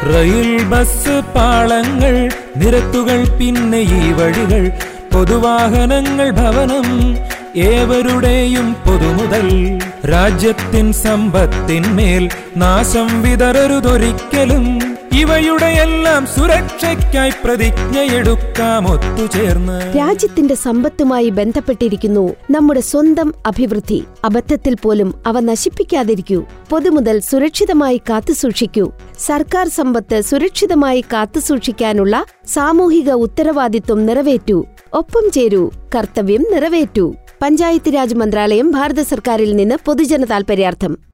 Rail, bus, പാളങ്ങൾ, നിരത്തുകൾ, പിന്നെ ഈ വഴികൾ, പൊതുവാഹനങ്ങൾ, ഭവനം, ഏവരുടെയും പൊതുമുതൽ. രാജ്യത്തിൻ സമ്പത്തിന്മേൽ നാശം വിതറരുതൊരിക്കലും. ഇവയുടെയെല്ലാം സുരക്ഷയ്ക്കായി പ്രതിജ്ഞയെടുക്കാം ഒത്തുചേർന്ന്. രാജ്യത്തിന്റെ സമ്പത്തുമായി ബന്ധപ്പെട്ടിരിക്കുന്നു നമ്മുടെ സ്വന്തം അഭിവൃദ്ധി. അബദ്ധത്തിൽ പോലും അവ നശിപ്പിക്കാതിരിക്കൂ. പൊതുമുതൽ സുരക്ഷിതമായി കാത്തുസൂക്ഷിക്കൂ. സർക്കാർ സമ്പത്ത് സുരക്ഷിതമായി കാത്തുസൂക്ഷിക്കാനുള്ള സാമൂഹിക ഉത്തരവാദിത്വം നിറവേറ്റൂ. ഒപ്പം ചേരൂ, കർത്തവ്യം നിറവേറ്റൂ. പഞ്ചായത്ത് രാജ് മന്ത്രാലയം, ഭാരത സർക്കാരിൽ നിന്ന് പൊതുജന താൽപര്യാർത്ഥം.